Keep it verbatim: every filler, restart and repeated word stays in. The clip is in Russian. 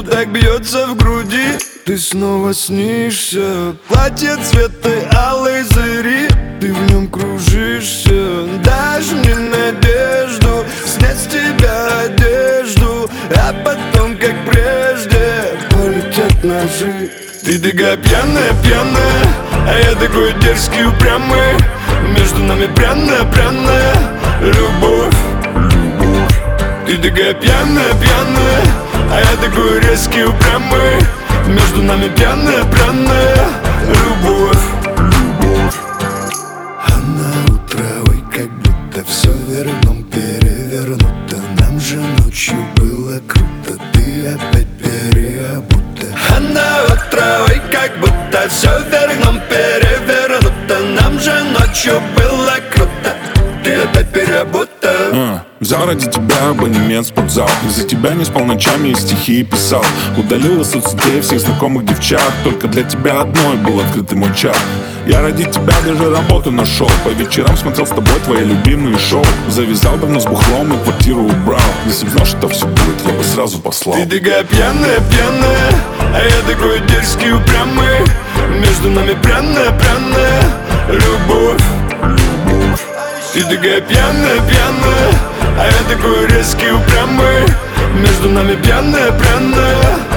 почему так бьется в груди? Ты снова снишься. Платье цвета алой зари, ты в нем кружишься. Дашь мне надежду снять с тебя одежду, а потом, как прежде, полетят ножи. Ты такая пьяная, пьяная, а я такой дерзкий, упрямый. Между нами пряная, пряная любовь, любовь. Ты такая пьяная, пьяная, а я такой резкий, упрямый. Между нами пьяная, пряная любовь, любовь. А на утро, ой, как будто все верном перевернуто. Нам же ночью было круто, ты опять переобута. А на утро, ой, как будто все верном перевернуто. Нам же ночью было круто, ты опять переобута. uh, Взял ради тебя абонемент в спортзал. Из-за тебя не спал ночами и стихи писал. Удалил из соцсетей всех знакомых девчат. Только для тебя одной был открытый мой чат. Я ради тебя даже работу нашел. По вечерам смотрел с тобой твои любимые шоу. Завязал давно с бухлом и квартиру убрал. Если б знал, что так все будет, я бы сразу послал. Ты такая пьяная, пьяная, а я такой дерзкий, упрямый. Между нами пряная, пряная любовь, любовь. Ты такая пьяная, пьяная, а я такой резкий, упрямый. Между нами пьяная, пряная